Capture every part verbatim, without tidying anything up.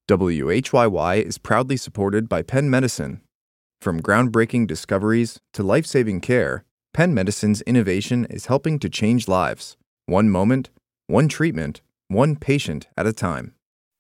W H Y Y is proudly supported by Penn Medicine. From groundbreaking discoveries to life-saving care, Penn Medicine's innovation is helping to change lives, one moment, one treatment, one patient at a time.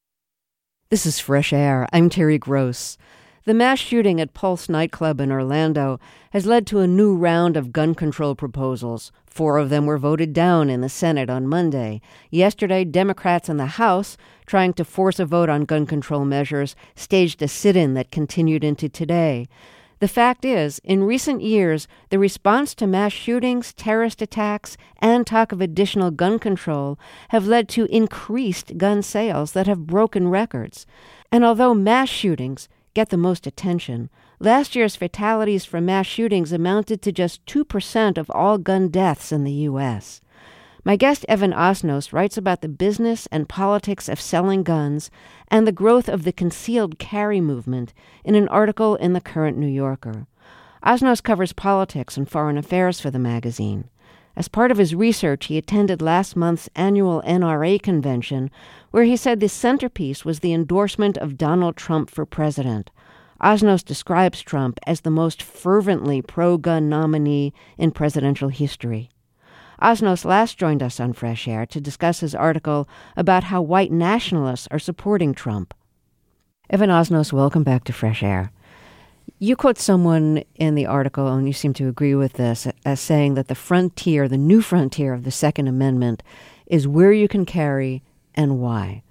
This is Fresh Air. I'm Terry Gross. The mass shooting at Pulse nightclub in Orlando has led to a new round of gun control proposals. Four of them were voted down in the Senate on Monday. Yesterday, Democrats in the House, trying to force a vote on gun control measures, staged a sit-in that continued into today. The fact is, in recent years, the response to mass shootings, terrorist attacks, and talk of additional gun control have led to increased gun sales that have broken records. And although mass shootings get the most attention, last year's fatalities from mass shootings amounted to just two percent of all gun deaths in the U S. My guest Evan Osnos writes about the business and politics of selling guns and the growth of the concealed carry movement in an article in the Current New Yorker. Osnos covers politics and foreign affairs for the magazine. As part of his research, he attended last month's annual N R A convention, where he said the centerpiece was the endorsement of Donald Trump for president. Osnos describes Trump as the most fervently pro-gun nominee in presidential history. Osnos last joined us on Fresh Air to discuss his article about how white nationalists are supporting Trump. Evan Osnos, welcome back to Fresh Air. You quote someone in the article, and you seem to agree with this, as saying that the frontier, the new frontier of the Second Amendment, is where you can carry and why.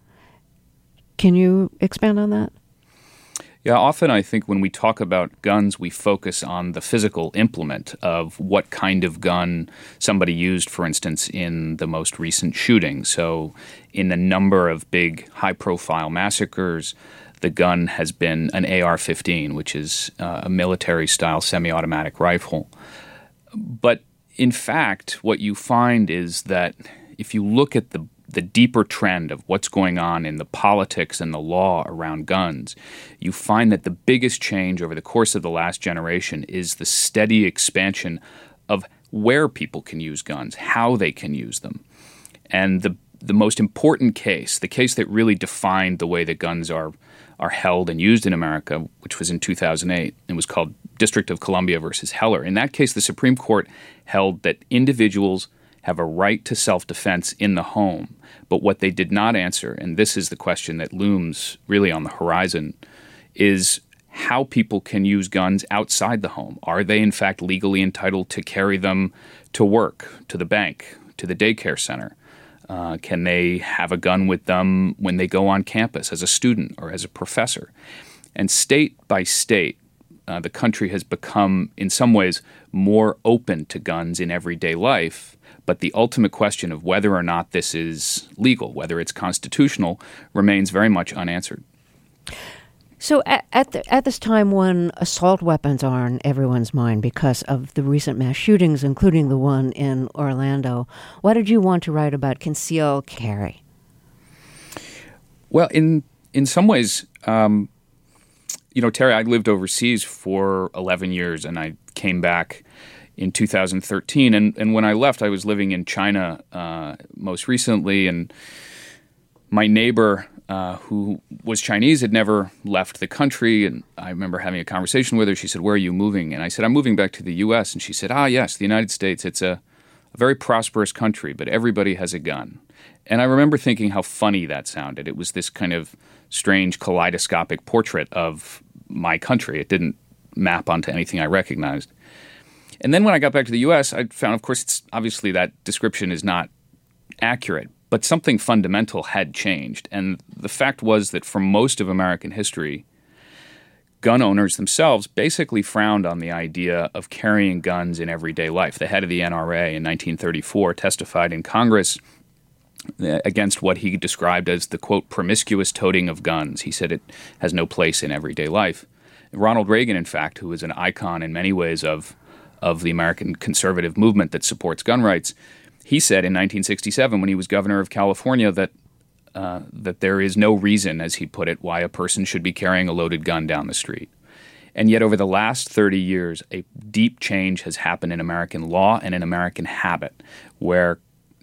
Can you expand on that? Yeah, often I think when we talk about guns, we focus on the physical implement of what kind of gun somebody used, for instance, in the most recent shooting. So in a number of big high-profile massacres, the gun has been an A R fifteen, which is uh, a military-style semi-automatic rifle. But in fact, what you find is that if you look at the the deeper trend of what's going on in the politics and the law around guns, you find that the biggest change over the course of the last generation is the steady expansion of where people can use guns, how they can use them. And the the most important case, the case that really defined the way that guns are are held and used in America, which was in two thousand eight, and was called District of Columbia versus Heller. In that case, the Supreme Court held that individuals have a right to self-defense in the home. But what they did not answer, and this is the question that looms really on the horizon, is how people can use guns outside the home. Are they, in fact, legally entitled to carry them to work, to the bank, to the daycare center? Uh, can they have a gun with them when they go on campus as a student or as a professor? And state by state, uh, the country has become, in some ways, more open to guns in everyday life. But the ultimate question of whether or not this is legal, whether it's constitutional, remains very much unanswered. So at at, the, at this time when assault weapons are on everyone's mind because of the recent mass shootings, including the one in Orlando, why did you want to write about concealed carry? Well, in in some ways, um, you know, Terry, I lived overseas for eleven years, and I came back in two thousand thirteen. And, and when I left, I was living in China uh, most recently. And my neighbor, uh, who was Chinese, had never left the country. And I remember having a conversation with her. She said, "Where are you moving?" And I said, "I'm moving back to the U S" And she said, "Ah, yes, the United States. It's a, a very prosperous country, but everybody has a gun." And I remember thinking how funny that sounded. It was this kind of strange kaleidoscopic portrait of my country. It didn't map onto anything I recognized. And then when I got back to the U S, I found, of course, it's obviously that description is not accurate, but something fundamental had changed. And the fact was that for most of American history, gun owners themselves basically frowned on the idea of carrying guns in everyday life. The head of the N R A in nineteen thirty-four testified in Congress against what he described as the, quote, promiscuous toting of guns. He said it has no place in everyday life. Ronald Reagan, in fact, who is an icon in many ways of of the American conservative movement that supports gun rights, he said in nineteen sixty-seven, when he was governor of California, that uh, that there is no reason, as he put it, why a person should be carrying a loaded gun down the street. And yet over the last thirty years, a deep change has happened in American law and in American habit, where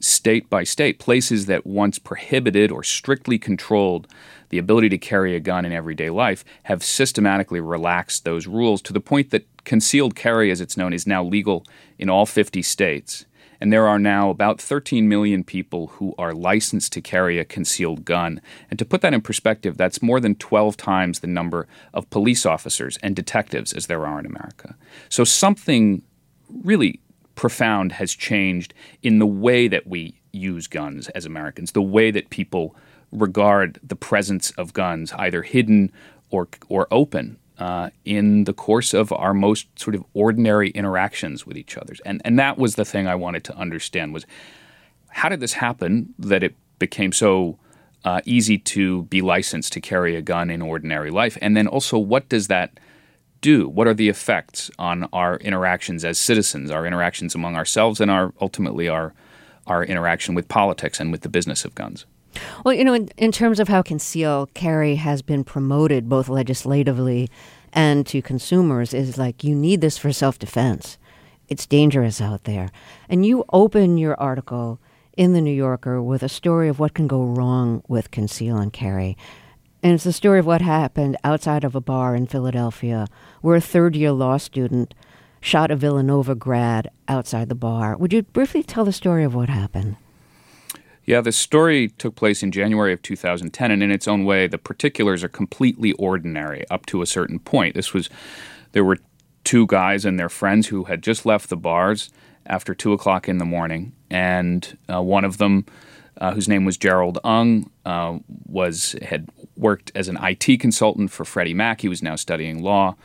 state by state, places that once prohibited or strictly controlled the ability to carry a gun in everyday life have systematically relaxed those rules to the point that concealed carry, as it's known, is now legal in all fifty states. And there are now about thirteen million people who are licensed to carry a concealed gun. And to put that in perspective, that's more than twelve times the number of police officers and detectives as there are in America. So something really profound has changed in the way that we use guns as Americans, the way that people regard the presence of guns, either hidden or or open, uh, in the course of our most sort of ordinary interactions with each other. And and that was the thing I wanted to understand was, how did this happen that it became so uh, easy to be licensed to carry a gun in ordinary life? And then also, what does that do? What are the effects on our interactions as citizens, our interactions among ourselves, and our ultimately our our interaction with politics and with the business of guns? Well, you know, in, in terms of how concealed carry has been promoted both legislatively and to consumers, is like, you need this for self-defense. It's dangerous out there. And you open your article in The New Yorker with a story of what can go wrong with conceal and carry. And it's the story of what happened outside of a bar in Philadelphia where a third-year law student shot a Villanova grad outside the bar. Would you briefly tell the story of what happened? Yeah, the story took place in January of two thousand ten, and in its own way, the particulars are completely ordinary up to a certain point. This was, there were two guys and their friends who had just left the bars after two o'clock in the morning, and uh, one of them, uh, whose name was Gerald Ung, uh, was had worked as an I T consultant for Freddie Mac. He was now studying law,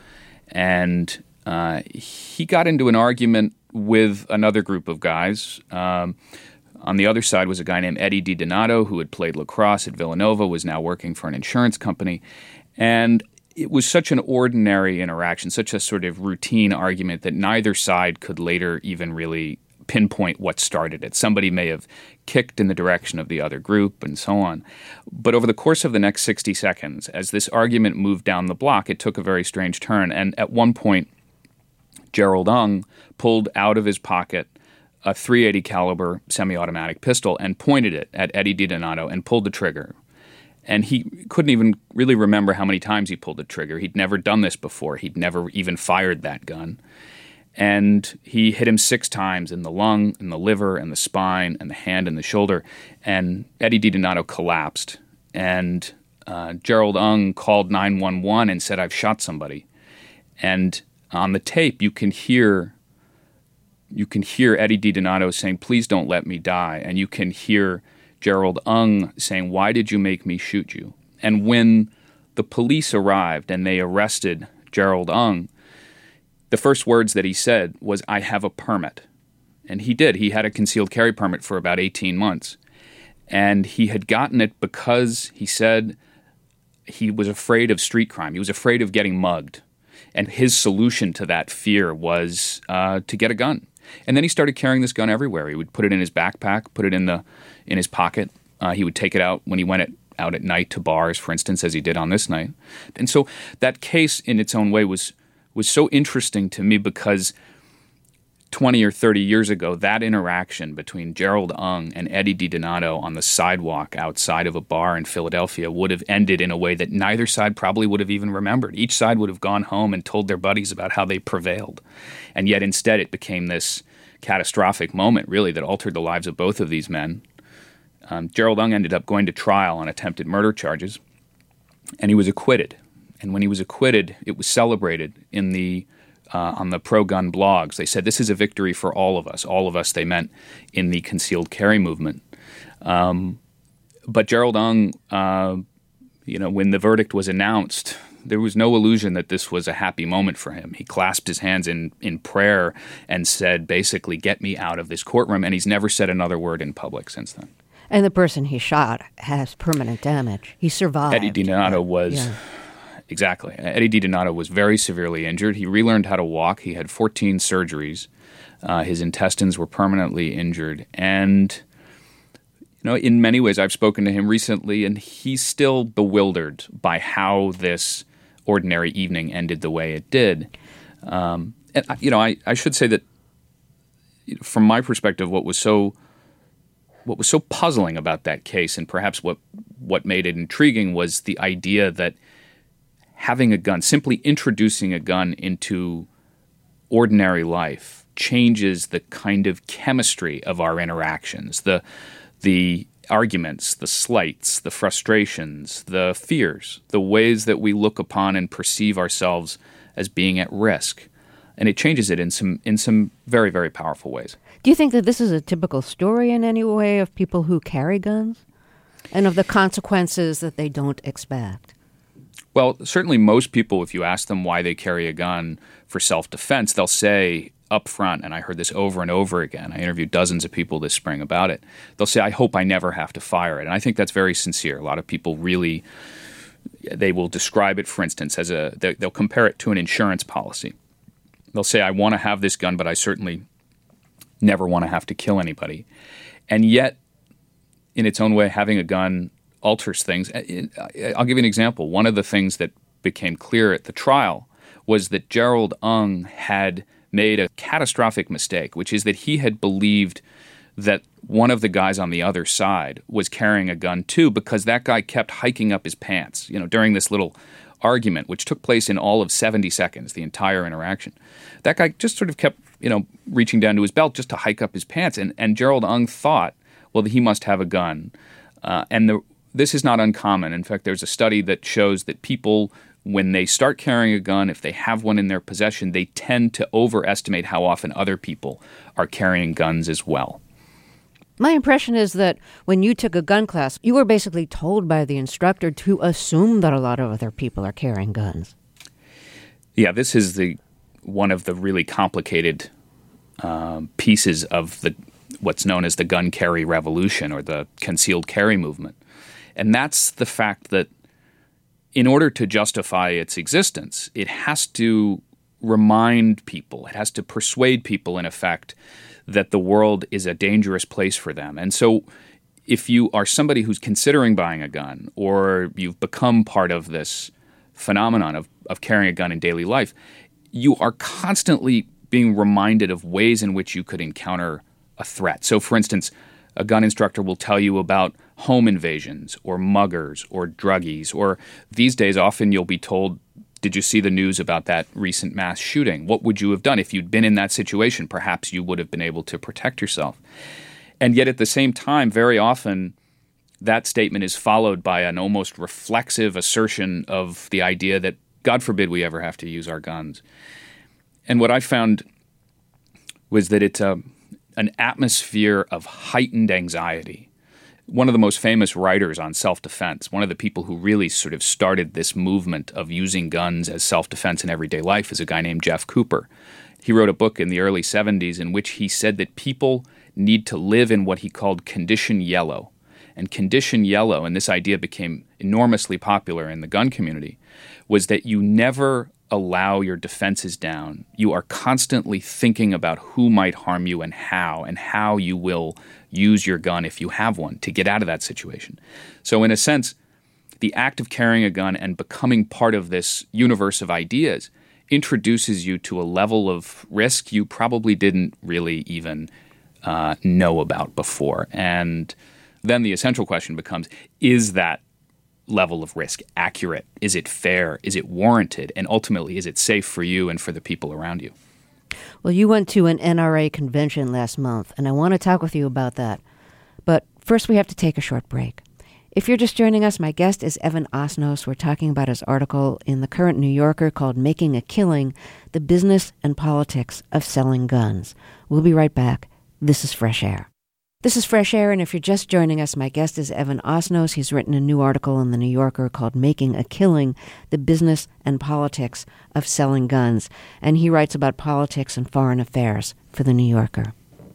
and uh, he got into an argument with another group of guys. Um, On the other side was a guy named Eddie DiDonato, who had played lacrosse at Villanova, was now working for an insurance company. And it was such an ordinary interaction, such a sort of routine argument that neither side could later even really pinpoint what started it. Somebody may have kicked in the direction of the other group and so on. But over the course of the next sixty seconds, as this argument moved down the block, it took a very strange turn. And at one point, Gerald Ung pulled out of his pocket a three eighty caliber semi-automatic pistol and pointed it at Eddie DiDonato and pulled the trigger. And he couldn't even really remember how many times he pulled the trigger. He'd never done this before. He'd never even fired that gun. And he hit him six times in the lung, in the liver, and the spine, and the hand, and the shoulder. And Eddie DiDonato collapsed. And uh, Gerald Ung called nine one one and said, "I've shot somebody." And on the tape, you can hear you can hear Eddie DiDonato saying, "Please don't let me die." And you can hear Gerald Ung saying, "Why did you make me shoot you?" And when the police arrived and they arrested Gerald Ung, the first words that he said was, "I have a permit." And he did. He had a concealed carry permit for about eighteen months. And he had gotten it because he said he was afraid of street crime. He was afraid of getting mugged. And his solution to that fear was uh, to get a gun. And then he started carrying this gun everywhere. He would put it in his backpack, put it in the in his pocket. Uh, he would take it out when he went at, out at night to bars, for instance, as he did on this night. And so that case in its own way was was so interesting to me because twenty or thirty years ago, that interaction between Gerald Ung and Eddie DiDonato on the sidewalk outside of a bar in Philadelphia would have ended in a way that neither side probably would have even remembered. Each side would have gone home and told their buddies about how they prevailed. And yet instead it became this catastrophic moment, really, that altered the lives of both of these men. Um, Gerald Ung ended up going to trial on attempted murder charges, and he was acquitted. And when he was acquitted, it was celebrated in the uh, on the pro-gun blogs. They said, "This is a victory for all of us." All of us, they meant in the concealed carry movement. Um, but Gerald Ung, uh, you know, when the verdict was announced, there was no illusion that this was a happy moment for him. He clasped his hands in, in prayer and said, basically, "Get me out of this courtroom." And he's never said another word in public since then. And the person he shot has permanent damage. He survived. Eddie DiDonato was... Yeah. Exactly. Eddie DiDonato was very severely injured. He relearned how to walk. He had fourteen surgeries. Uh, his intestines were permanently injured. And, you know, in many ways, I've spoken to him recently, and he's still bewildered by how this ordinary evening ended the way it did. Um, and, you know, I, I should say that, from my perspective, what was so what was so puzzling about that case, and perhaps what what made it intriguing, was the idea that having a gun, simply introducing a gun into ordinary life, changes the kind of chemistry of our interactions, the the arguments, the slights, the frustrations, the fears, the ways that we look upon and perceive ourselves as being at risk. And it changes it in some in some very, very powerful ways. Do you think that this is a typical story in any way of people who carry guns and of the consequences that they don't expect? Well, certainly most people, if you ask them why they carry a gun for self-defense, they'll say up front, and I heard this over and over again, I interviewed dozens of people this spring about it, they'll say, I hope I never have to fire it. And I think that's very sincere. A lot of people really, they will describe it, for instance, as a, they'll compare it to an insurance policy. They'll say, I want to have this gun, but I certainly never want to have to kill anybody. And yet, in its own way, having a gun alters things. I'll give you an example. One of the things that became clear at the trial was that Gerald Ung had made a catastrophic mistake, which is that he had believed that one of the guys on the other side was carrying a gun too, because that guy kept hiking up his pants, you know, during this little argument, which took place in all of seventy seconds, the entire interaction. That guy just sort of kept, you know, reaching down to his belt just to hike up his pants. And, and Gerald Ung thought, well, he must have a gun. Uh, and the, this is not uncommon. In fact, there's a study that shows that people, when they start carrying a gun, if they have one in their possession, they tend to overestimate how often other people are carrying guns as well. My impression is that when you took a gun class, you were basically told by the instructor to assume that a lot of other people are carrying guns. Yeah, this is the one of the really complicated um, pieces of the what's known as the gun carry revolution, or the concealed carry movement. And that's the fact that in order to justify its existence, it has to remind people, it has to persuade people, in effect, that the world is a dangerous place for them. And so if you are somebody who's considering buying a gun, or you've become part of this phenomenon of, of carrying a gun in daily life, you are constantly being reminded of ways in which you could encounter a threat. So, for instance, a gun instructor will tell you about home invasions or muggers or druggies, or these days often you'll be told, did you see the news about that recent mass shooting? What would you have done if you'd been in that situation? Perhaps you would have been able to protect yourself. And yet at the same time, very often that statement is followed by an almost reflexive assertion of the idea that, God forbid we ever have to use our guns. And what I found was that it's a, an atmosphere of heightened anxiety. One of the most famous writers on self-defense, one of the people who really sort of started this movement of using guns as self-defense in everyday life, is a guy named Jeff Cooper. He wrote a book in the early seventies in which he said that people need to live in what he called condition yellow. And condition yellow, and this idea became enormously popular in the gun community, was that you never allow your defenses down. You are constantly thinking about who might harm you and how, and how you will use your gun, if you have one, to get out of that situation. So in a sense, the act of carrying a gun and becoming part of this universe of ideas introduces you to a level of risk you probably didn't really even uh, know about before. And then the essential question becomes, is that level of risk accurate? Is it fair? Is it warranted? And ultimately, is it safe for you and for the people around you? Well, you went to an N R A convention last month, and I want to talk with you about that. But first, we have to take a short break. If you're just joining us, my guest is Evan Osnos. We're talking about his article in the current New Yorker called Making a Killing, The Business and Politics of Selling Guns. We'll be right back. This is Fresh Air. This is Fresh Air, and if you're just joining us, my guest is Evan Osnos. He's written a new article in The New Yorker called Making a Killing, The Business and Politics of Selling Guns. And he writes about politics and foreign affairs for The New Yorker.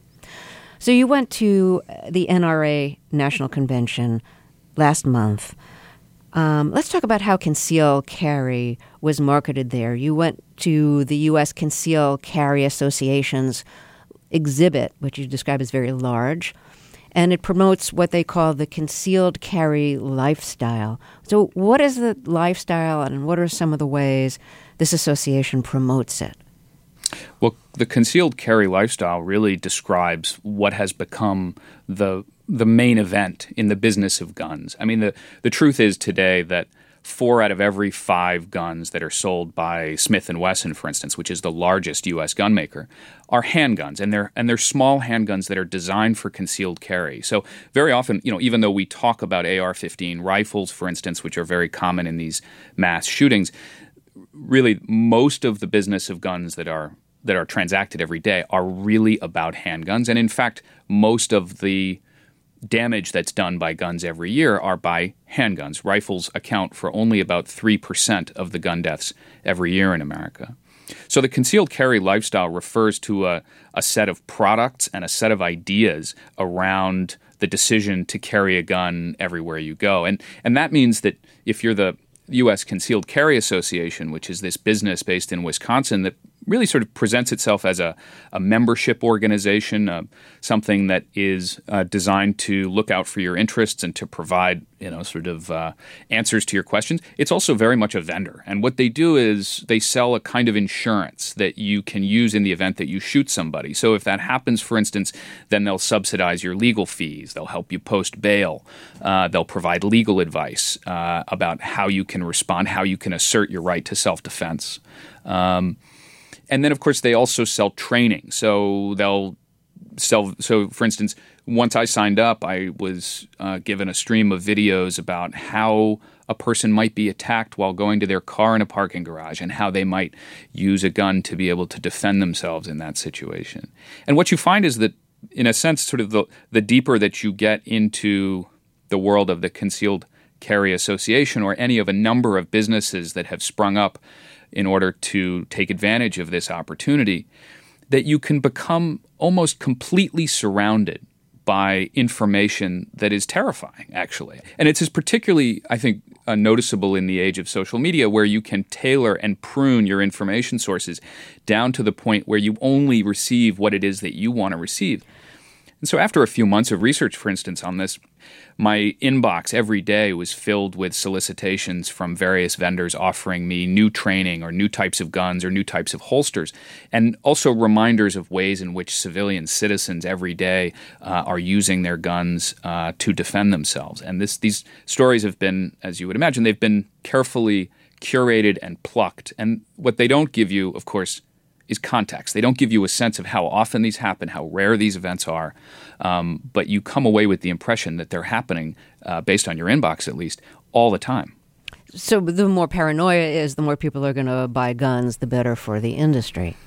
So you went to the N R A National Convention last month. Um, let's talk about how conceal carry was marketed there. You went to the U S Conceal Carry Association's exhibit, which you describe as very large, and it promotes what they call the concealed carry lifestyle. So what is the lifestyle, and what are some of the ways this association promotes it? Well, the concealed carry lifestyle really describes what has become the the main event in the business of guns. I mean, the, the truth is today that four out of every five guns that are sold by Smith and Wesson, for instance, which is the largest U S gun maker, are handguns, and they're and they're small handguns that are designed for concealed carry. So very often, you know, even though we talk about A R fifteen rifles, for instance, which are very common in these mass shootings, really most of the business of guns that are that are transacted every day are really about handguns, and in fact, most of the damage that's done by guns every year are by handguns. Rifles account for only about three percent of the gun deaths every year in America. So the concealed carry lifestyle refers to a, a set of products and a set of ideas around the decision to carry a gun everywhere you go. And, and that means that if you're the U S Concealed Carry Association, which is this business based in Wisconsin that really sort of presents itself as a, a membership organization, uh, something that is uh, designed to look out for your interests and to provide, you know, sort of uh, answers to your questions. It's also very much a vendor. And what they do is they sell a kind of insurance that you can use in the event that you shoot somebody. So if that happens, for instance, then they'll subsidize your legal fees. They'll help you post bail. Uh, they'll provide legal advice uh, about how you can respond, how you can assert your right to self-defense. Um, And then, of course, they also sell training. So they'll sell – so, for instance, once I signed up, I was uh, given a stream of videos about how a person might be attacked while going to their car in a parking garage and how they might use a gun to be able to defend themselves in that situation. And what you find is that, in a sense, sort of the, the deeper that you get into the world of the Concealed Carry Association or any of a number of businesses that have sprung up in order to take advantage of this opportunity, that you can become almost completely surrounded by information that is terrifying, actually. And it's particularly, I think, uh, noticeable in the age of social media, where you can tailor and prune your information sources down to the point where you only receive what it is that you want to receive. And so after a few months of research, for instance, on this, my inbox every day was filled with solicitations from various vendors offering me new training or new types of guns or new types of holsters, and also reminders of ways in which civilian citizens every day uh, are using their guns uh, to defend themselves. And this, these stories have been, as you would imagine, they've been carefully curated and plucked. And what they don't give you, of course, is context. They don't give you a sense of how often these happen, how rare these events are, um, but you come away with the impression that they're happening, uh, based on your inbox at least, all the time. So the more paranoia is, the more people are going to buy guns, the better for the industry.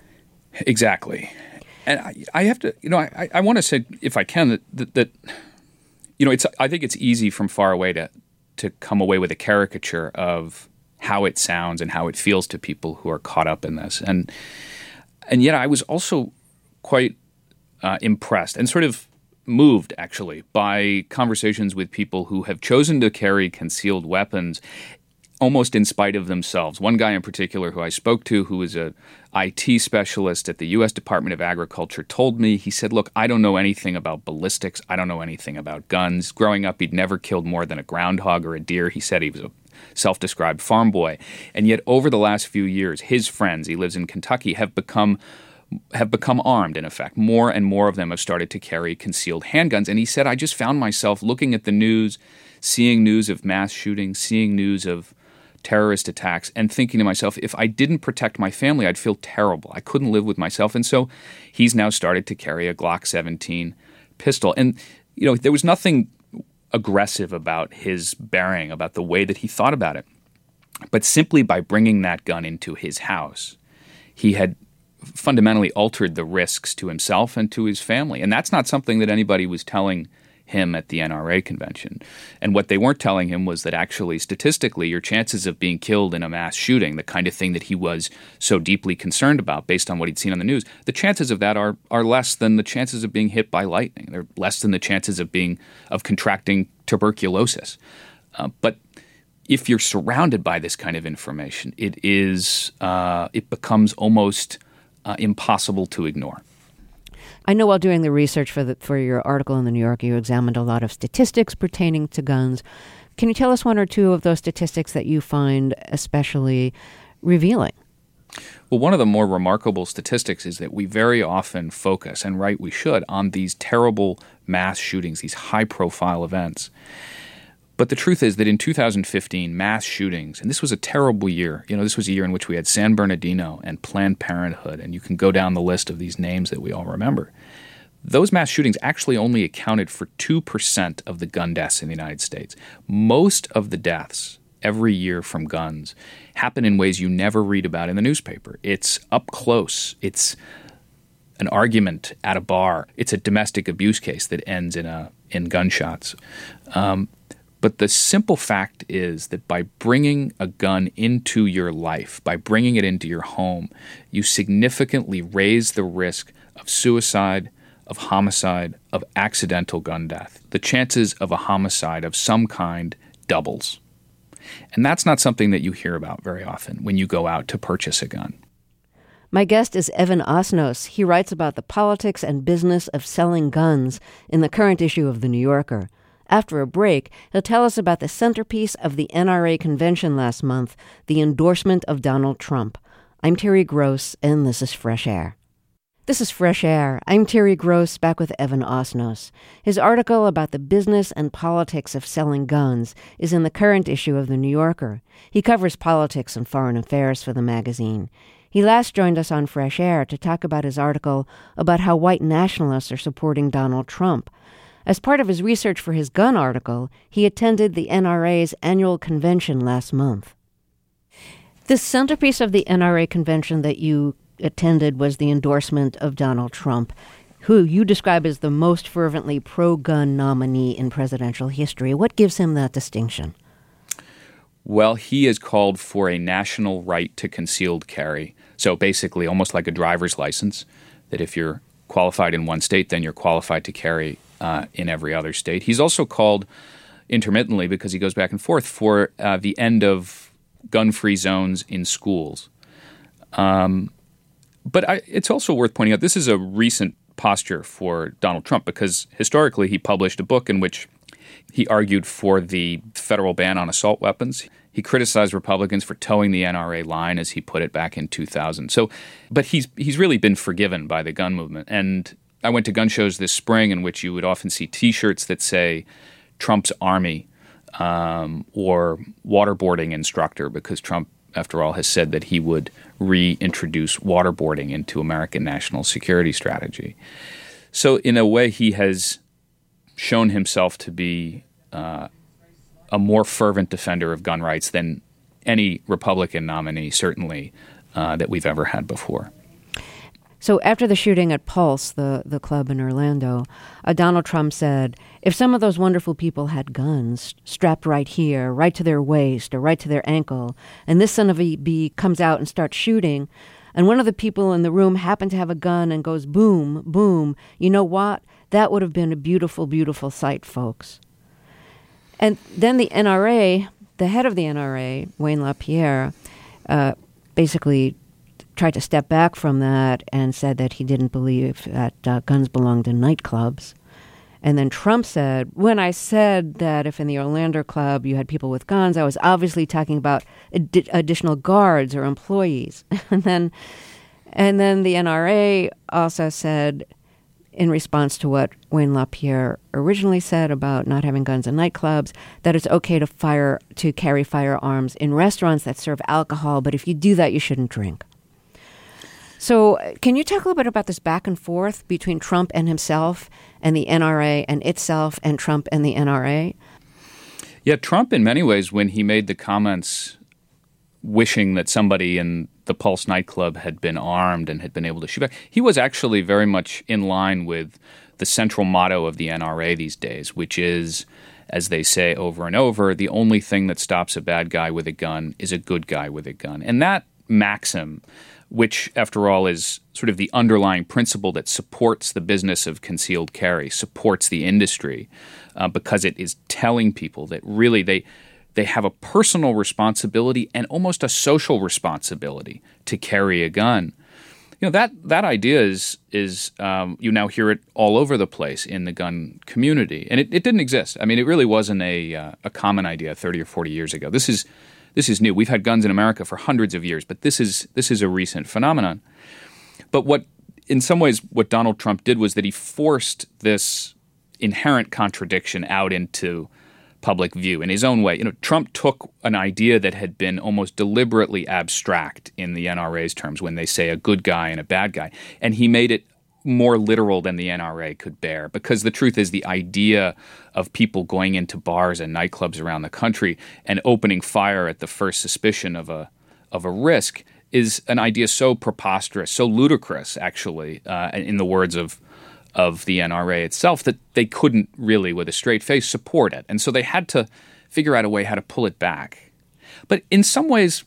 Exactly. And I, I have to, you know, I, I want to say, if I can, that, that, that, you know, it's. I think it's easy from far away to to come away with a caricature of how it sounds and how it feels to people who are caught up in this. And and yet I was also quite uh, impressed and sort of moved, actually, by conversations with people who have chosen to carry concealed weapons almost in spite of themselves. One guy in particular who I spoke to, who is a I T specialist at the U S Department of Agriculture, told me, he said, look, I don't know anything about ballistics. I don't know anything about guns. Growing up, he'd never killed more than a groundhog or a deer. He said he was a self-described farm boy. And yet over the last few years, his friends, he lives in Kentucky, have become have become armed, in effect. More and more of them have started to carry concealed handguns. And he said, I just found myself looking at the news, seeing news of mass shootings, seeing news of terrorist attacks, and thinking to myself, if I didn't protect my family, I'd feel terrible. I couldn't live with myself. And so he's now started to carry a Glock seventeen pistol. And, you know, there was nothing aggressive about his bearing, about the way that he thought about it. But simply by bringing that gun into his house, he had fundamentally altered the risks to himself and to his family. And that's not something that anybody was telling him at the N R A convention. And what they weren't telling him was that actually, statistically, your chances of being killed in a mass shooting, the kind of thing that he was so deeply concerned about based on what he'd seen on the news, the chances of that are are less than the chances of being hit by lightning. They're less than the chances of being of contracting tuberculosis. Uh, but if you're surrounded by this kind of information, it is uh, it becomes almost uh, impossible to ignore. I know while doing the research for the, for your article in the New Yorker, you examined a lot of statistics pertaining to guns. Can you tell us one or two of those statistics that you find especially revealing? Well, one of the more remarkable statistics is that we very often focus, and right we should, on these terrible mass shootings, these high-profile events. But the truth is that in two thousand fifteen, mass shootings, and this was a terrible year. You know, this was a year in which we had San Bernardino and Planned Parenthood, and you can go down the list of these names that we all remember. Those mass shootings actually only accounted for two percent of the gun deaths in the United States. Most of the deaths every year from guns happen in ways you never read about in the newspaper. It's up close. It's an argument at a bar. It's a domestic abuse case that ends in a in gunshots. Um, but the simple fact is that by bringing a gun into your life, by bringing it into your home, you significantly raise the risk of suicide, of homicide, of accidental gun death. The chances of a homicide of some kind doubles. And that's not something that you hear about very often when you go out to purchase a gun. My guest is Evan Osnos. He writes about the politics and business of selling guns in the current issue of The New Yorker. After a break, he'll tell us about the centerpiece of the N R A convention last month, the endorsement of Donald Trump. I'm Terry Gross, and this is Fresh Air. This is Fresh Air. I'm Terry Gross, back with Evan Osnos. His article about the business and politics of selling guns is in the current issue of The New Yorker. He covers politics and foreign affairs for the magazine. He last joined us on Fresh Air to talk about his article about how white nationalists are supporting Donald Trump. As part of his research for his gun article, he attended the N R A's annual convention last month. The centerpiece of the N R A convention that you attended was the endorsement of Donald Trump, who you describe as the most fervently pro-gun nominee in presidential history. What gives him that distinction? Well, he has called for a national right to concealed carry. So basically almost like a driver's license, that if you're qualified in one state, then you're qualified to carry uh, in every other state. He's also called intermittently, because he goes back and forth, for uh, the end of gun-free zones in schools. Um But I, it's also worth pointing out this is a recent posture for Donald Trump, because historically he published a book in which he argued for the federal ban on assault weapons. He criticized Republicans for towing the N R A line, as he put it, back in two thousand. So, but he's he's really been forgiven by the gun movement. And I went to gun shows this spring in which you would often see T-shirts that say Trump's Army um, or waterboarding instructor, because Trump, after all, has said that he would reintroduce waterboarding into American national security strategy. So in a way, he has shown himself to be uh, a more fervent defender of gun rights than any Republican nominee, certainly, uh, that we've ever had before. So after the shooting at Pulse, the, the club in Orlando, uh, Donald Trump said, if some of those wonderful people had guns strapped right here, right to their waist or right to their ankle, and this son of a bee comes out and starts shooting, and one of the people in the room happened to have a gun and goes boom, boom, you know what? That would have been a beautiful, beautiful sight, folks. And then the N R A, the head of the N R A, Wayne LaPierre, uh, basically tried to step back from that and said that he didn't believe that uh, guns belonged in nightclubs. And then Trump said, when I said that if in the Orlando club you had people with guns, I was obviously talking about ad- additional guards or employees. and then and then the N R A also said, in response to what Wayne LaPierre originally said about not having guns in nightclubs, that it's okay to fire to carry firearms in restaurants that serve alcohol, but if you do that, you shouldn't drink. So can you talk a little bit about this back and forth between Trump and himself and the N R A and itself and Trump and the N R A? Yeah, Trump, in many ways, when he made the comments wishing that somebody in the Pulse nightclub had been armed and had been able to shoot back, he was actually very much in line with the central motto of the N R A these days, which is, as they say over and over, the only thing that stops a bad guy with a gun is a good guy with a gun. And that maxim, which, after all, is sort of the underlying principle that supports the business of concealed carry, supports the industry, uh, because it is telling people that really they they have a personal responsibility and almost a social responsibility to carry a gun. You know, that that idea is, is um, you now hear it all over the place in the gun community. And it, it didn't exist. I mean, it really wasn't a, uh, a common idea thirty or forty years ago. This is this is new. We've had guns in America for hundreds of years, but this is this is a recent phenomenon. But what, in some ways, what Donald Trump did was that he forced this inherent contradiction out into public view in his own way. You know, Trump took an idea that had been almost deliberately abstract in the N R A's terms when they say a good guy and a bad guy, and he made it more literal than the N R A could bear. Because the truth is, the idea of people going into bars and nightclubs around the country and opening fire at the first suspicion of a of a risk is an idea so preposterous, so ludicrous, actually, uh, in the words of of the N R A itself, that they couldn't really, with a straight face, support it. And so they had to figure out a way how to pull it back. But in some ways,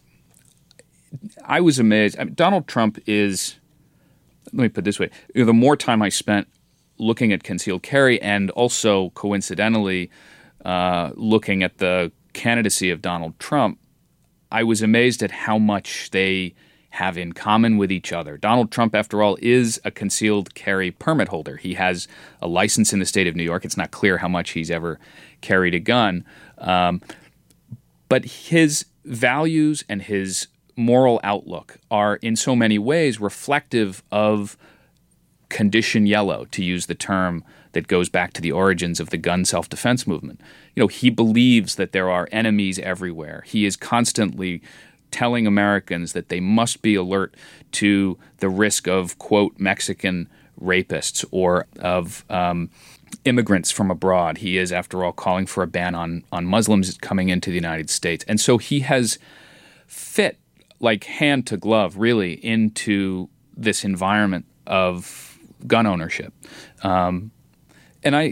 I was amazed. I mean, Donald Trump is, let me put it this way, you know, the more time I spent looking at concealed carry and also, coincidentally, uh, looking at the candidacy of Donald Trump, I was amazed at how much they have in common with each other. Donald Trump, after all, is a concealed carry permit holder. He has a license in the state of New York. It's not clear how much he's ever carried a gun. Um, but his values and his moral outlook are in so many ways reflective of condition yellow, to use the term that goes back to the origins of the gun self-defense movement. You know, he believes that there are enemies everywhere. He is constantly telling Americans that they must be alert to the risk of, quote, Mexican rapists or of um, immigrants from abroad. He is, after all, calling for a ban on, on Muslims coming into the United States. And so he has fit like hand to glove, really, into this environment of gun ownership. Um, and I,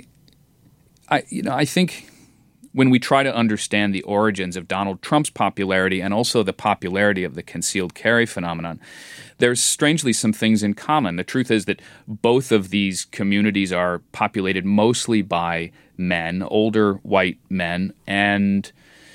I, you know, I think when we try to understand the origins of Donald Trump's popularity and also the popularity of the concealed carry phenomenon, there's strangely some things in common. The truth is that both of these communities are populated mostly by men, older white men, and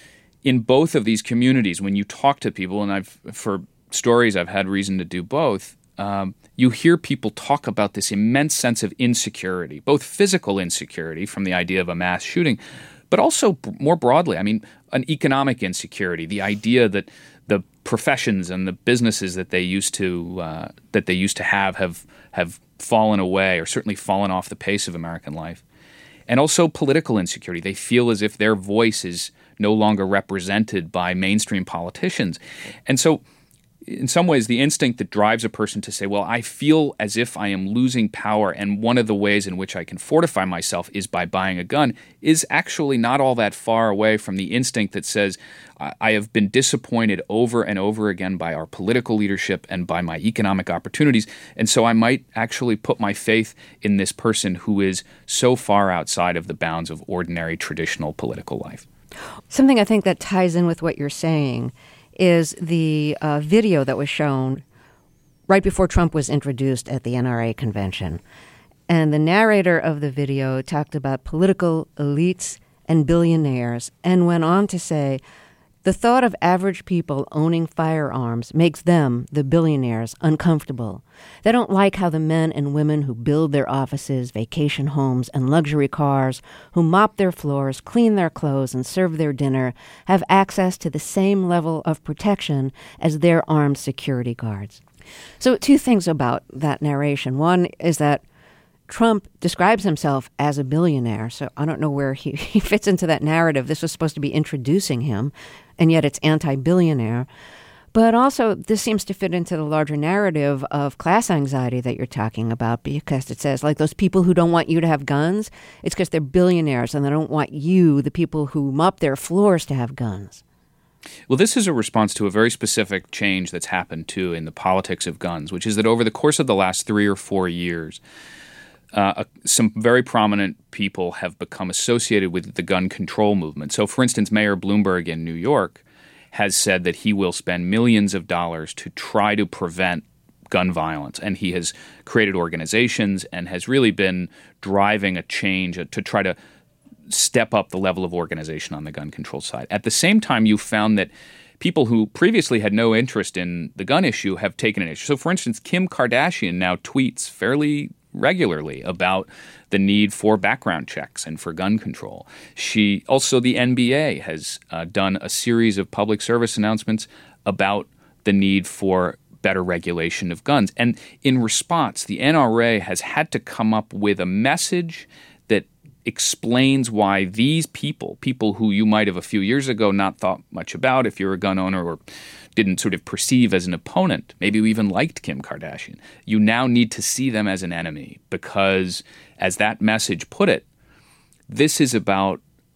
in both of these communities, when you talk to people, and I've for stories I've had reason to do both, um, you hear people talk about this immense sense of insecurity, both physical insecurity from the idea of a mass shooting, but also more broadly, I mean, an economic insecurity, the idea that the professions and the businesses that they used to uh, that they used to have have have fallen away, or certainly fallen off the pace of American life, and also political insecurity. They feel as if their voice is no longer represented by mainstream politicians, and so, in some ways, the instinct that drives a person to say, well, I feel as if I am losing power, and one of the ways in which I can fortify myself is by buying a gun, is actually not all that far away from the instinct that says, I have been disappointed over and over again by our political leadership and by my economic opportunities, and so I might actually put my faith in this person who is so far outside of the bounds of ordinary traditional political life. Something I think that ties in with what you're saying is the uh, video that was shown right before Trump was introduced at the N R A convention. And the narrator of the video talked about political elites and billionaires and went on to say, the thought of average people owning firearms makes them, the billionaires, uncomfortable. They don't like how the men and women who build their offices, vacation homes, and luxury cars, who mop their floors, clean their clothes, and serve their dinner, have access to the same level of protection as their armed security guards. So two things about that narration. One is that Trump describes himself as a billionaire, so I don't know where he, he fits into that narrative. This was supposed to be introducing him, and yet it's anti-billionaire. But also, this seems to fit into the larger narrative of class anxiety that you're talking about, because it says, like, those people who don't want you to have guns, it's because they're billionaires, and they don't want you, the people who mop their floors, to have guns. Well, this is a response to a very specific change that's happened, too, in the politics of guns, which is that over the course of the last three or four years, Uh, some very prominent people have become associated with the gun control movement. So, for instance, Mayor Bloomberg in New York has said that he will spend millions of dollars to try to prevent gun violence. And he has created organizations and has really been driving a change to try to step up the level of organization on the gun control side. At the same time, you found that people who previously had no interest in the gun issue have taken an issue. So, for instance, Kim Kardashian now tweets fairly regularly about the need for background checks and for gun control. She also, the N B A has uh, done a series of public service announcements about the need for better regulation of guns. And in response, the N R A has had to come up with a message that explains why these people, people who you might have a few years ago not thought much about if you're a gun owner or didn't sort of perceive as an opponent, maybe you even liked Kim Kardashian, you now need to see them as an enemy because, as that message put it, this is about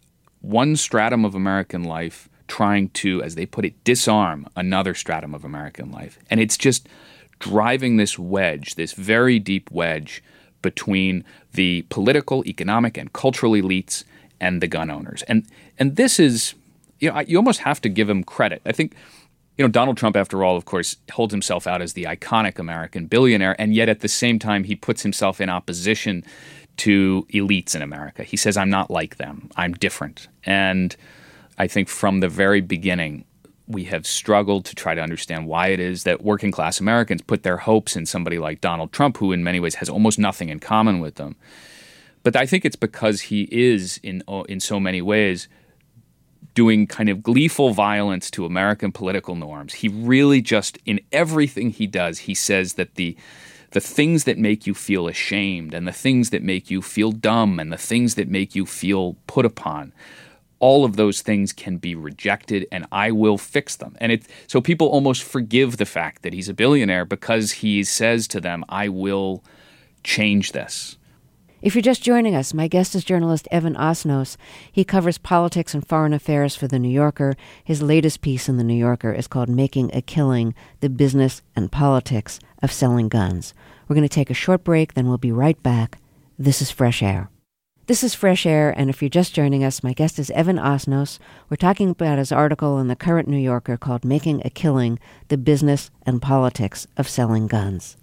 one stratum of American life trying to, as they put it, disarm another stratum of American life. And it's just driving this wedge, this very deep wedge between the political, economic, and cultural elites and the gun owners. And and this is, you know, you almost have to give him credit. I think, you know, Donald Trump, after all, of course, holds himself out as the iconic American billionaire, and yet at the same time he puts himself in opposition to elites in America. He says, I'm not like them. I'm different. And I think from the very beginning, we have struggled to try to understand why it is that working class Americans put their hopes in somebody like Donald Trump, who in many ways has almost nothing in common with them. But I think it's because he is, in in so many ways, doing kind of gleeful violence to American political norms. He really just, in everything he does, he says that the the things that make you feel ashamed and the things that make you feel dumb and the things that make you feel put upon, all of those things can be rejected and I will fix them. And it, so people almost forgive the fact that he's a billionaire because he says to them, I will change this. If you're just joining us, my guest is journalist Evan Osnos. He covers politics and foreign affairs for The New Yorker. His latest piece in The New Yorker is called Making a Killing, the Business and Politics of Selling Guns. We're going to take a short break, then we'll be right back. This is Fresh Air. This is Fresh Air, and if you're just joining us, my guest is Evan Osnos. We're talking about his article in the current New Yorker called Making a Killing, the Business and Politics of Selling Guns.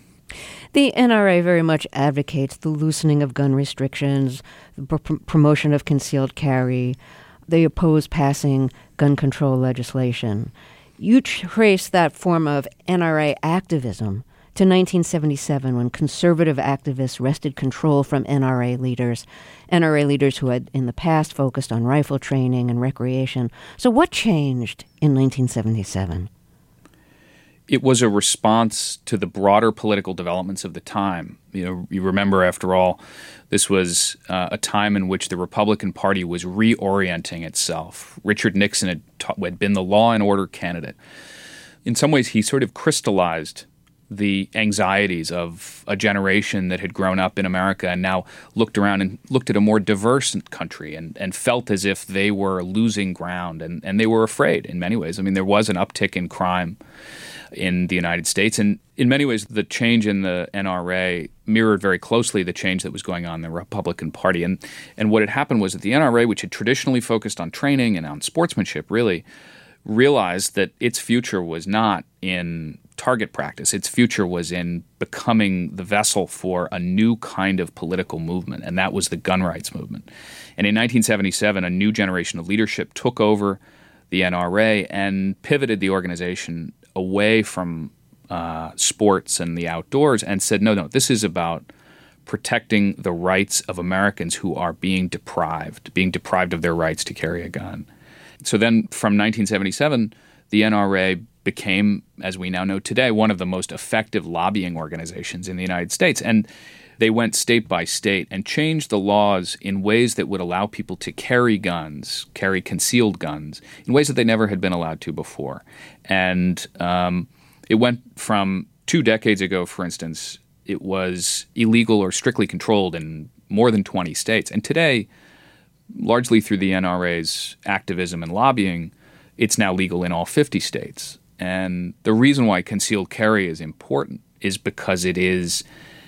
The N R A very much advocates the loosening of gun restrictions, the pr- promotion of concealed carry. They oppose passing gun control legislation. You trace that form of N R A activism to nineteen seventy-seven, when conservative activists wrested control from N R A leaders, N R A leaders who had in the past focused on rifle training and recreation. So what changed in nineteen seventy-seven? It was a response to the broader political developments of the time. You know, you remember, after all, this was uh, a time in which the Republican Party was reorienting itself. Richard Nixon had, ta- had been the law and order candidate. In some ways, he sort of crystallized the anxieties of a generation that had grown up in America and now looked around and looked at a more diverse country and, and felt as if they were losing ground, and, and they were afraid in many ways. I mean, there was an uptick in crime in the United States, and in many ways the change in the N R A mirrored very closely the change that was going on in the Republican Party. And, and what had happened was that the N R A, which had traditionally focused on training and on sportsmanship, really realized that its future was not in target practice. Its future was in becoming the vessel for a new kind of political movement, and that was the gun rights movement. And in nineteen seventy-seven, a new generation of leadership took over the N R A and pivoted the organization away from uh, sports and the outdoors and said, no, no, this is about protecting the rights of Americans who are being deprived, being deprived of their rights to carry a gun. So then from nineteen seventy-seven, the N R A became, as we now know today, one of the most effective lobbying organizations in the United States. And they went state by state and changed the laws in ways that would allow people to carry guns, carry concealed guns, in ways that they never had been allowed to before. And um, it went from two decades ago, for instance, it was illegal or strictly controlled in more than twenty states. And today, largely through the N R A's activism and lobbying, it's now legal in all fifty states. And the reason why concealed carry is important is because it is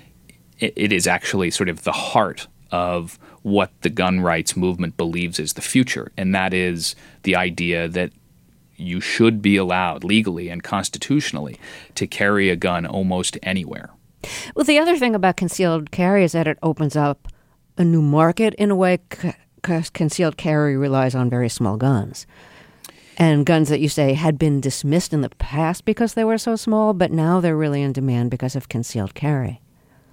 it is actually sort of the heart of what the gun rights movement believes is the future, and that is the idea that you should be allowed legally and constitutionally to carry a gun almost anywhere. Well, the other thing about concealed carry is that it opens up a new market in a way, because concealed carry relies on very small guns. And guns that you say had been dismissed in the past because they were so small, but now they're really in demand because of concealed carry.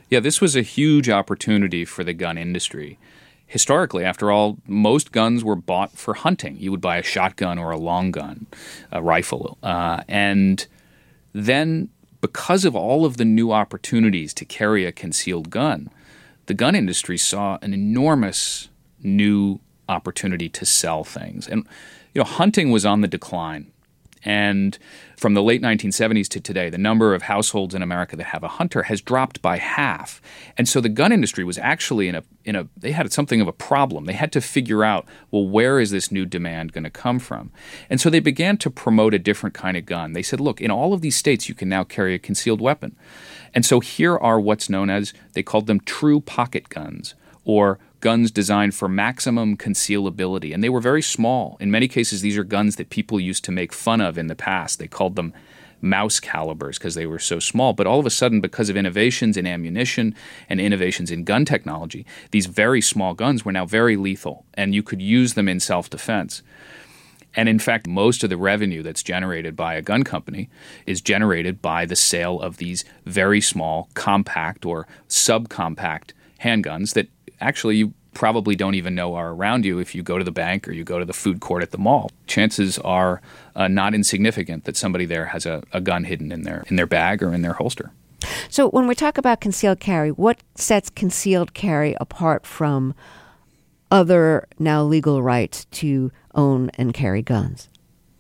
Yeah, this was a huge opportunity for the gun industry. Historically, after all, most guns were bought for hunting. You would buy a shotgun or a long gun, a rifle. Uh, and then because of all of the new opportunities to carry a concealed gun, the gun industry saw an enormous new opportunity to sell things. And you know, hunting was on the decline. And from the late nineteen seventies to today, the number of households in America that have a hunter has dropped by half. And so the gun industry was actually in a in a they had something of a problem. They had to figure out, well, where is this new demand going to come from? And so they began to promote a different kind of gun. They said, look, in all of these states, you can now carry a concealed weapon. And so here are what's known as, they called them true pocket guns, or guns designed for maximum concealability. And they were very small. In many cases, these are guns that people used to make fun of in the past. They called them mouse calibers because they were so small. But all of a sudden, because of innovations in ammunition and innovations in gun technology, these very small guns were now very lethal, and you could use them in self-defense. And in fact, most of the revenue that's generated by a gun company is generated by the sale of these very small, compact or subcompact handguns that actually you probably don't even know are around you if you go to the bank or you go to the food court at the mall. Chances are uh, not insignificant that somebody there has a, a gun hidden in their in their bag or in their holster. So when we talk about concealed carry, what sets concealed carry apart from other now legal rights to own and carry guns?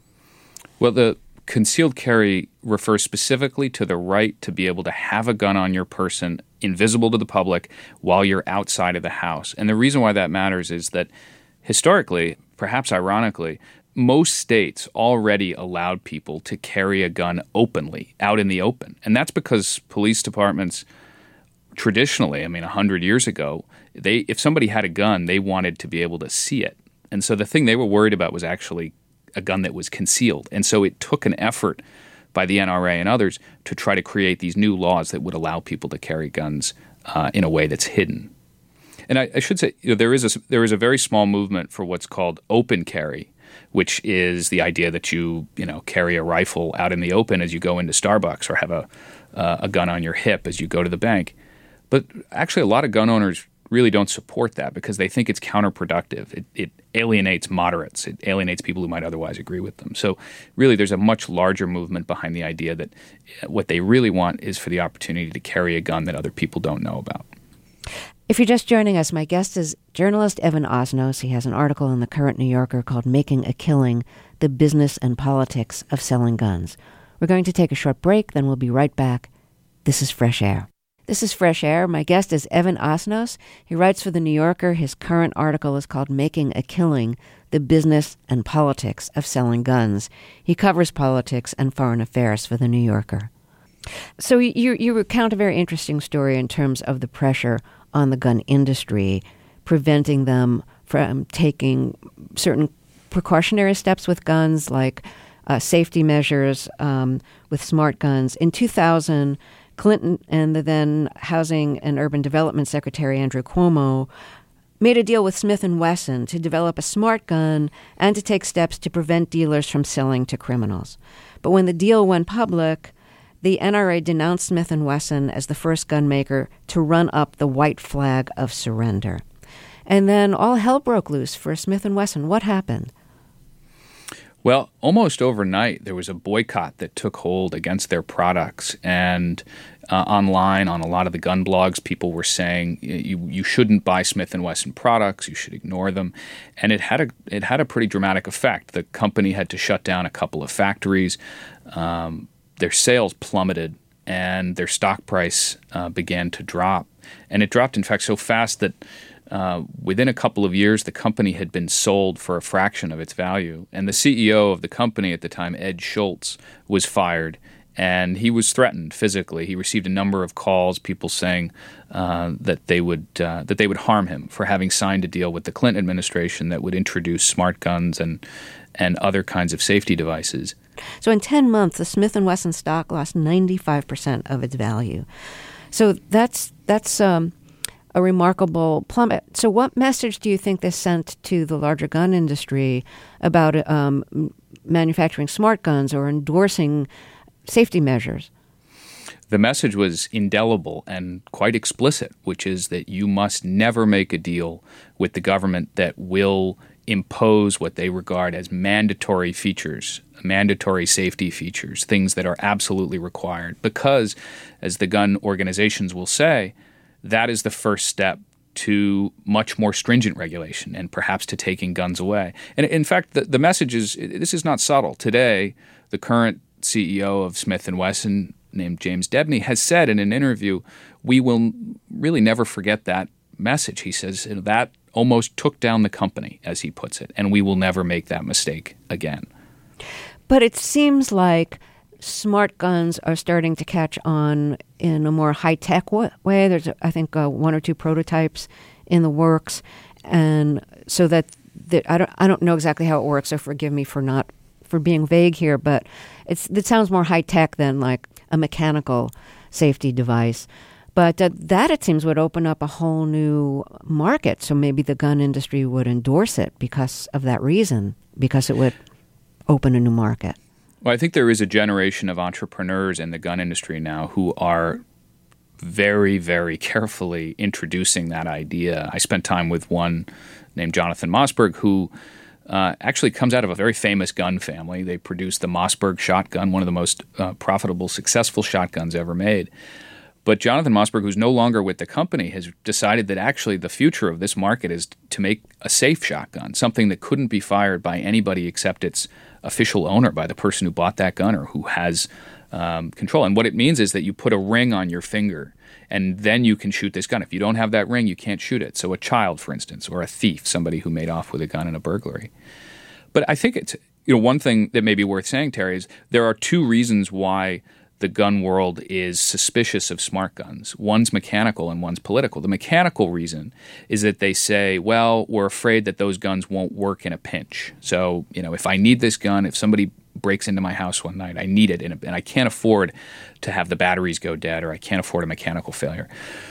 Well, the concealed carry refers specifically to the right to be able to have a gun on your person, invisible to the public, while you're outside of the house. And the reason why that matters is that historically, perhaps ironically, most states already allowed people to carry a gun openly, out in the open. And that's because police departments traditionally, I mean, one hundred years ago, they if somebody had a gun, they wanted to be able to see it. And so the thing they were worried about was actually a gun that was concealed. And so it took an effort by the N R A and others to try to create these new laws that would allow people to carry guns uh, in a way that's hidden. And I, I should say, you know, there is a there is a very small movement for what's called open carry, which is the idea that you you know carry a rifle out in the open as you go into Starbucks, or have a uh, a gun on your hip as you go to the bank. But actually, a lot of gun owners really don't support that because they think it's counterproductive. It, it alienates moderates. It alienates people who might otherwise agree with them. So really, there's a much larger movement behind the idea that what they really want is for the opportunity to carry a gun that other people don't know about. If you're just joining us, my guest is journalist Evan Osnos. He has an article in the current New Yorker called Making a Killing, The Business and Politics of Selling Guns. We're going to take a short break, then we'll be right back. This is Fresh Air. This is Fresh Air. My guest is Evan Osnos. He writes for The New Yorker. His current article is called Making a Killing, The Business and Politics of Selling Guns. He covers politics and foreign affairs for The New Yorker. So you, you recount a very interesting story in terms of the pressure on the gun industry, preventing them from taking certain precautionary steps with guns, like uh, safety measures um, with smart guns. In two thousand, Clinton and the then Housing and Urban Development Secretary Andrew Cuomo made a deal with Smith and Wesson to develop a smart gun and to take steps to prevent dealers from selling to criminals. But when the deal went public, the N R A denounced Smith and Wesson as the first gun maker to run up the white flag of surrender. And then all hell broke loose for Smith and Wesson. What happened? Well, almost overnight, there was a boycott that took hold against their products. And uh, online, on a lot of the gun blogs, people were saying you you shouldn't buy Smith and Wesson products, you should ignore them. And it had a it had a pretty dramatic effect. The company had to shut down a couple of factories. Um, their sales plummeted, and their stock price uh, began to drop. And it dropped, in fact, so fast that Uh, within a couple of years, the company had been sold for a fraction of its value. And the C E O of the company at the time, Ed Schultz, was fired. And he was threatened physically. He received a number of calls, people saying uh, that they would uh, that they would harm him for having signed a deal with the Clinton administration that would introduce smart guns and and other kinds of safety devices. So in ten months, the Smith and Wesson stock lost ninety-five percent of its value. So that's that's um, a remarkable plummet. So what message do you think this sent to the larger gun industry about um, manufacturing smart guns or endorsing safety measures? The message was indelible and quite explicit, which is that you must never make a deal with the government that will impose what they regard as mandatory features, mandatory safety features, things that are absolutely required. Because, as the gun organizations will say, that is the first step to much more stringent regulation and perhaps to taking guns away. And in fact, the, the message is, this is not subtle. Today, the current C E O of Smith and Wesson, named James Debney, has said in an interview, we will really never forget that message. He says that almost took down the company, as he puts it, and we will never make that mistake again. But it seems like smart guns are starting to catch on in a more high-tech way. There's, I think, uh, one or two prototypes in the works, and so that, that I don't I don't know exactly how it works. So forgive me for not for being vague here, but it's it sounds more high-tech than like a mechanical safety device. But uh, that, it seems, would open up a whole new market. So maybe the gun industry would endorse it because of that reason, because it would open a new market. Well, I think there is a generation of entrepreneurs in the gun industry now who are very, very carefully introducing that idea. I spent time with one named Jonathan Mossberg, who uh, actually comes out of a very famous gun family. They produced the Mossberg shotgun, one of the most uh, profitable, successful shotguns ever made. But Jonathan Mossberg, who's no longer with the company, has decided that actually the future of this market is to make a safe shotgun, something that couldn't be fired by anybody except its official owner, by the person who bought that gun or who has um, control. And what it means is that you put a ring on your finger, and then you can shoot this gun. If you don't have that ring, you can't shoot it. So a child, for instance, or a thief, somebody who made off with a gun in a burglary. But I think it's, you know, one thing that may be worth saying, Terry, is there are two reasons why the gun world is suspicious of smart guns. One's mechanical and one's political. The mechanical reason is that they say, well, we're afraid that those guns won't work in a pinch. So, you know, if I need this gun, if somebody breaks into my house one night, I need it, and I can't afford to have the batteries go dead, or I can't afford a mechanical failure.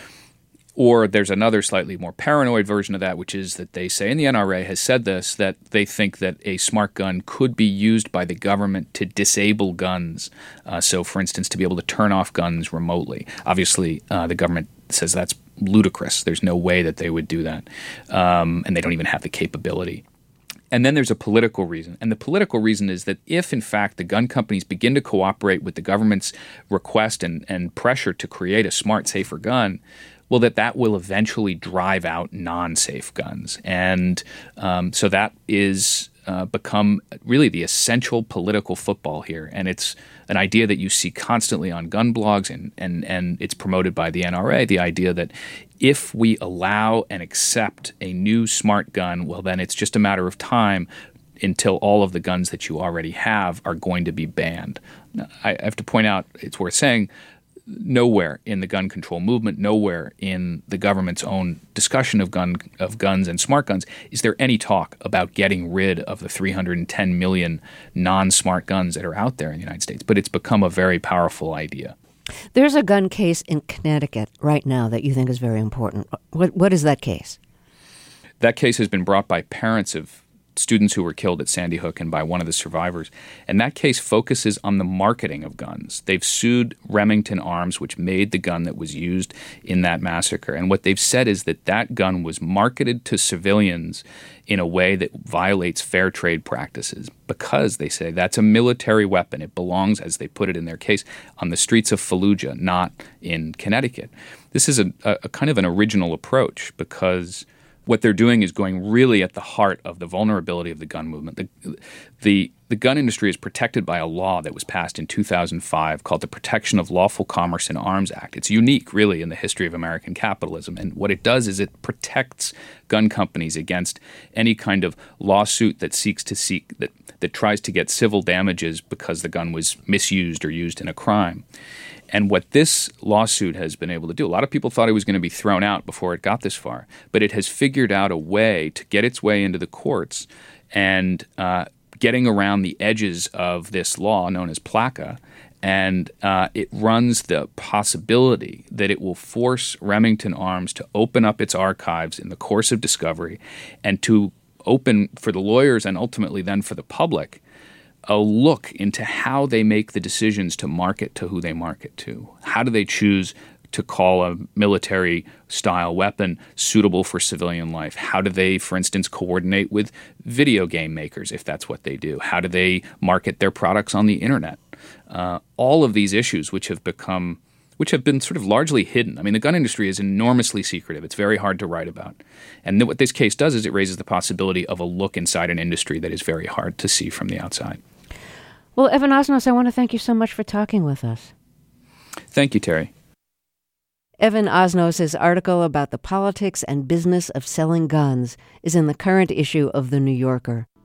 Or there's another slightly more paranoid version of that, which is that they say, and the N R A has said this, that they think that a smart gun could be used by the government to disable guns. Uh, so, for instance, to be able to turn off guns remotely. Obviously, uh, the government says that's ludicrous. There's no way that they would do that. Um, and they don't even have the capability. And then there's a political reason. And the political reason is that if, in fact, the gun companies begin to cooperate with the government's request and, and pressure to create a smart, safer gun, well, that that will eventually drive out non-safe guns. And um, so that is uh, become really the essential political football here. And it's an idea that you see constantly on gun blogs, and, and, and it's promoted by the N R A, the idea that if we allow and accept a new smart gun, well, then it's just a matter of time until all of the guns that you already have are going to be banned. Now, I have to point out, it's worth saying, nowhere in the gun control movement, nowhere in the government's own discussion of gun of guns and smart guns is there any talk about getting rid of the three hundred ten million non-smart guns that are out there in the United States. But it's become a very powerful idea. There's a gun case in Connecticut right now that you think is very important. What What is that case? That case has been brought by parents of students who were killed at Sandy Hook and by one of the survivors. And that case focuses on the marketing of guns. They've sued Remington Arms, which made the gun that was used in that massacre. And what they've said is that that gun was marketed to civilians in a way that violates fair trade practices because, they say, that's a military weapon. It belongs, as they put it in their case, on the streets of Fallujah, not in Connecticut. This is a, a kind of an original approach because what they're doing is going really at the heart of the vulnerability of the gun movement. The, the, the gun industry is protected by a law that was passed in two thousand five called the Protection of Lawful Commerce in Arms Act. It's unique, really, in the history of American capitalism. And what it does is it protects gun companies against any kind of lawsuit that seeks to seek, that, that tries to get civil damages because the gun was misused or used in a crime. And what this lawsuit has been able to do, a lot of people thought it was going to be thrown out before it got this far, but it has figured out a way to get its way into the courts and uh, getting around the edges of this law known as PLACA. And uh, it runs the possibility that it will force Remington Arms to open up its archives in the course of discovery and to open for the lawyers and ultimately then for the public a look into how they make the decisions to market to who they market to. How do they choose to call a military-style weapon suitable for civilian life? How do they, for instance, coordinate with video game makers, if that's what they do? How do they market their products on the internet? Uh, all of these issues which have become, which have been sort of largely hidden. I mean, the gun industry is enormously secretive. It's very hard to write about. And th- what this case does is it raises the possibility of a look inside an industry that is very hard to see from the outside. Well, Evan Osnos, I want to thank you so much for talking with us. Thank you, Terry. Evan Osnos' article about the politics and business of selling guns is in the current issue of The New Yorker.